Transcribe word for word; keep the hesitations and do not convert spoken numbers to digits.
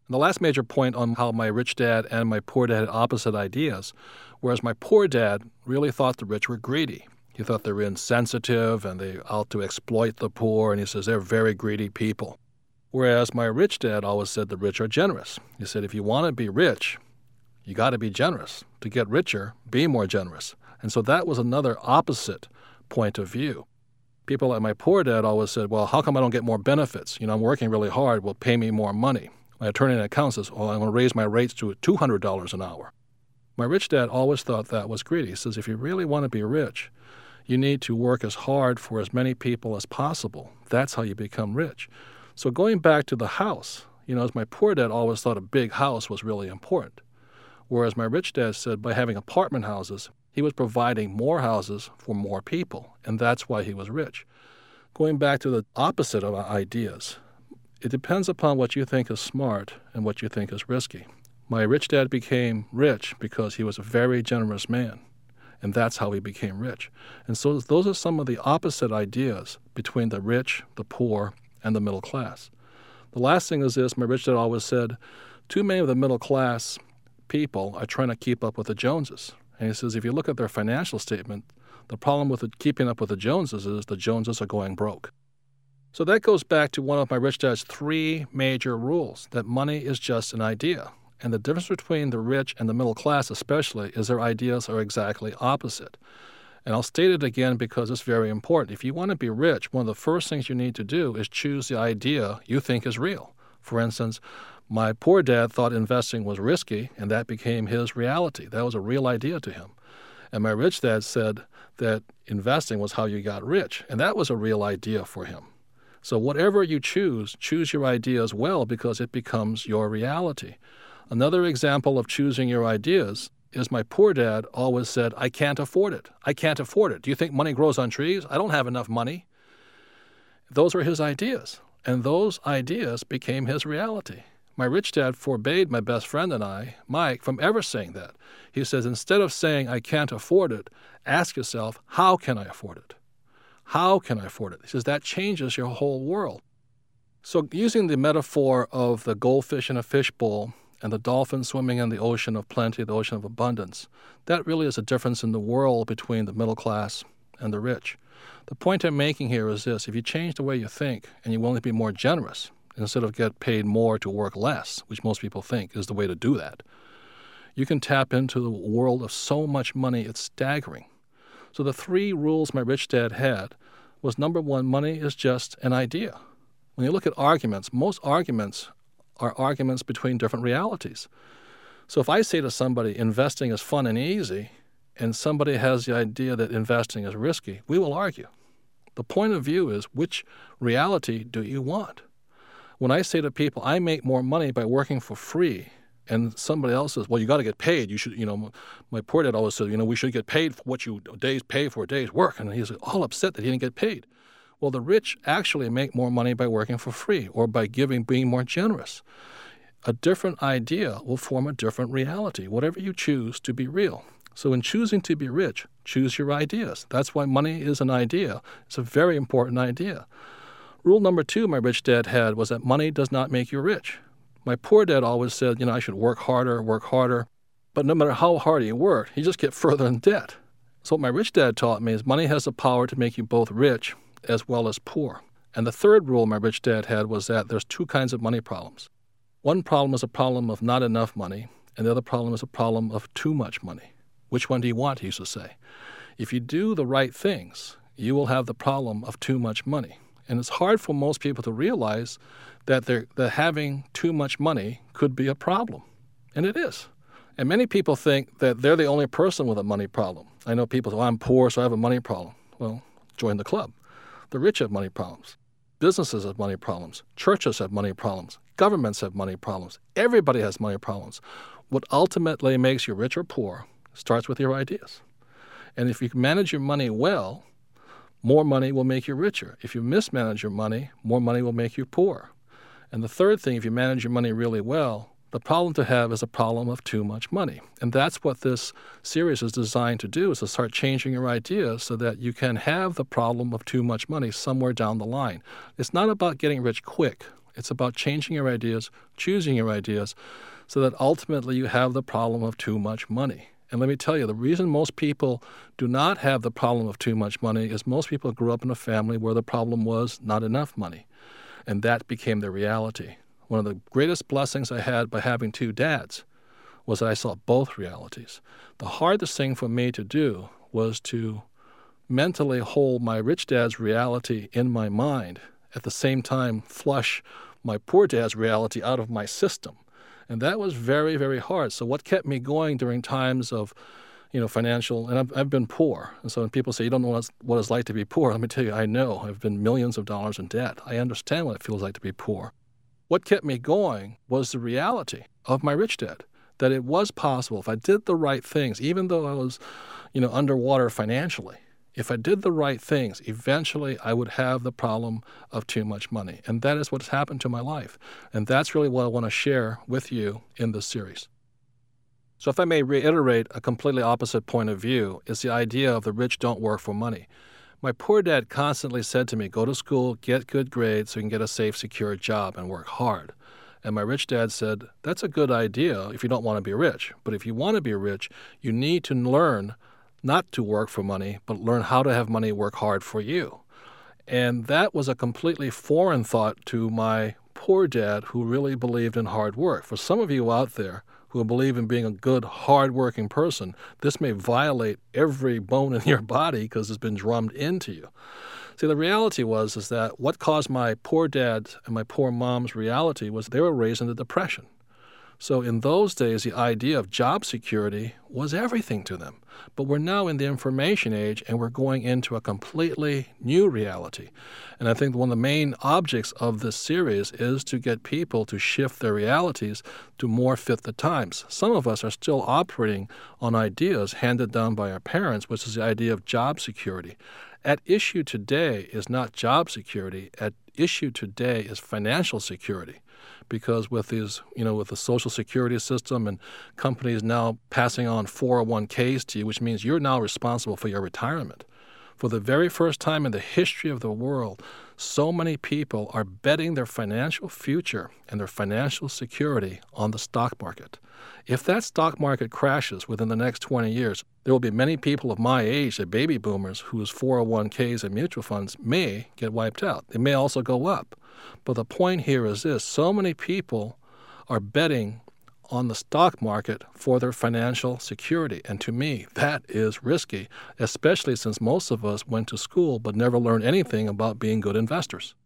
And the last major point on how my rich dad and my poor dad had opposite ideas, whereas my poor dad really thought the rich were greedy. He thought they were insensitive and they out to exploit the poor, and he says they're very greedy people. Whereas my rich dad always said the rich are generous. He said if you want to be rich, you got to be generous. To get richer, be more generous. And so that was another opposite point of view. People like my poor dad always said, well, how come I don't get more benefits? You know, I'm working really hard. Well, pay me more money. My attorney and accountant says, well, I'm going to raise my rates to two hundred dollars an hour. My rich dad always thought that was greedy. He says, if you really want to be rich, you need to work as hard for as many people as possible. That's how you become rich. So going back to the house, you know, as my poor dad always thought a big house was really important. Whereas my rich dad said by having apartment houses, he was providing more houses for more people, and that's why he was rich. Going back to the opposite of ideas, it depends upon what you think is smart and what you think is risky. My rich dad became rich because he was a very generous man, and that's how he became rich. And so those are some of the opposite ideas between the rich, the poor, and the middle class. The last thing is this, my rich dad always said, too many of the middle class people are trying to keep up with the Joneses. And he says, if you look at their financial statement, the problem with it, keeping up with the Joneses is the Joneses are going broke. So that goes back to one of my rich dad's three major rules, that money is just an idea. And the difference between the rich and the middle class especially is their ideas are exactly opposite. And I'll state it again because it's very important. If you want to be rich, one of the first things you need to do is choose the idea you think is real. For instance, my poor dad thought investing was risky, and that became his reality. That was a real idea to him. And my rich dad said that investing was how you got rich, and that was a real idea for him. So whatever you choose, choose your ideas well because it becomes your reality. Another example of choosing your ideas is my poor dad always said, I can't afford it. I can't afford it. Do you think money grows on trees? I don't have enough money. Those were his ideas, and those ideas became his reality. My rich dad forbade my best friend and I, Mike, from ever saying that. He says, instead of saying, I can't afford it, ask yourself, how can I afford it? How can I afford it? He says, that changes your whole world. So using the metaphor of the goldfish in a fishbowl and the dolphin swimming in the ocean of plenty, the ocean of abundance, that really is a difference in the world between the middle class and the rich. The point I'm making here is this. If you change the way you think and you want to be more generous, instead of get paid more to work less, which most people think is the way to do that, you can tap into the world of so much money, it's staggering. So the three rules my rich dad had was, number one, money is just an idea. When you look at arguments, most arguments are arguments between different realities. So if I say to somebody, investing is fun and easy, and somebody has the idea that investing is risky, we will argue. The point of view is, which reality do you want? When I say to people, I make more money by working for free, and somebody else says, well, you got to get paid. You should, you know, my poor dad always said, you know, we should get paid for what you days pay for a day's work. And he's all upset that he didn't get paid. Well, the rich actually make more money by working for free or by giving, being more generous. A different idea will form a different reality, whatever you choose to be real. So in choosing to be rich, choose your ideas. That's why money is an idea. It's a very important idea. Rule number two my rich dad had was that money does not make you rich. My poor dad always said, you know, I should work harder, work harder. But no matter how hard he worked, he just get further in debt. So what my rich dad taught me is money has the power to make you both rich as well as poor. And the third rule my rich dad had was that there's two kinds of money problems. One problem is a problem of not enough money, and the other problem is a problem of too much money. Which one do you want, he used to say. If you do the right things, you will have the problem of too much money. And it's hard for most people to realize that, they're, that having too much money could be a problem. And it is. And many people think that they're the only person with a money problem. I know people say, well, I'm poor, so I have a money problem. Well, join the club. The rich have money problems. Businesses have money problems. Churches have money problems. Governments have money problems. Everybody has money problems. What ultimately makes you rich or poor starts with your ideas. And if you manage your money well, more money will make you richer. If you mismanage your money, more money will make you poor. And the third thing, if you manage your money really well, the problem to have is a problem of too much money. And that's what this series is designed to do, is to start changing your ideas so that you can have the problem of too much money somewhere down the line. It's not about getting rich quick. It's about changing your ideas, choosing your ideas, so that ultimately you have the problem of too much money. And let me tell you, the reason most people do not have the problem of too much money is most people grew up in a family where the problem was not enough money. And that became their reality. One of the greatest blessings I had by having two dads was that I saw both realities. The hardest thing for me to do was to mentally hold my rich dad's reality in my mind, at the same time flush my poor dad's reality out of my system. And that was very, very hard. So what kept me going during times of, you know, financial, and I've, I've been poor. And so when people say, you don't know what it's, what it's like to be poor, let me tell you, I know. I've been millions of dollars in debt. I understand what it feels like to be poor. What kept me going was the reality of my rich dad, that it was possible if I did the right things, even though I was, you know, underwater financially. If I did the right things, eventually I would have the problem of too much money. And that is what's happened to my life. And that's really what I want to share with you in this series. So if I may reiterate a completely opposite point of view, is the idea of the rich don't work for money. My poor dad constantly said to me, go to school, get good grades so you can get a safe, secure job and work hard. And my rich dad said, that's a good idea if you don't want to be rich. But if you want to be rich, you need to learn not to work for money, but learn how to have money work hard for you. And that was a completely foreign thought to my poor dad, who really believed in hard work. For some of you out there who believe in being a good, hard-working person, this may violate every bone in your body because it's been drummed into you. See, the reality was is that what caused my poor dad and my poor mom's reality was they were raised in the Depression. So in those days, the idea of job security was everything to them. But we're now in the information age, and we're going into a completely new reality. And I think one of the main objects of this series is to get people to shift their realities to more fit the times. Some of us are still operating on ideas handed down by our parents, which is the idea of job security. At issue today is not job security. At issue today is financial security. Because with these, you know, with the Social Security system and companies now passing on four oh one k's to you, which means you're now responsible for your retirement. For the very first time in the history of the world, so many people are betting their financial future and their financial security on the stock market. If that stock market crashes within the next twenty years, there will be many people of my age, the baby boomers, whose four oh one k's and mutual funds may get wiped out. They may also go up. But the point here is this: so many people are betting on the stock market for their financial security. And to me, that is risky, especially since most of us went to school but never learned anything about being good investors.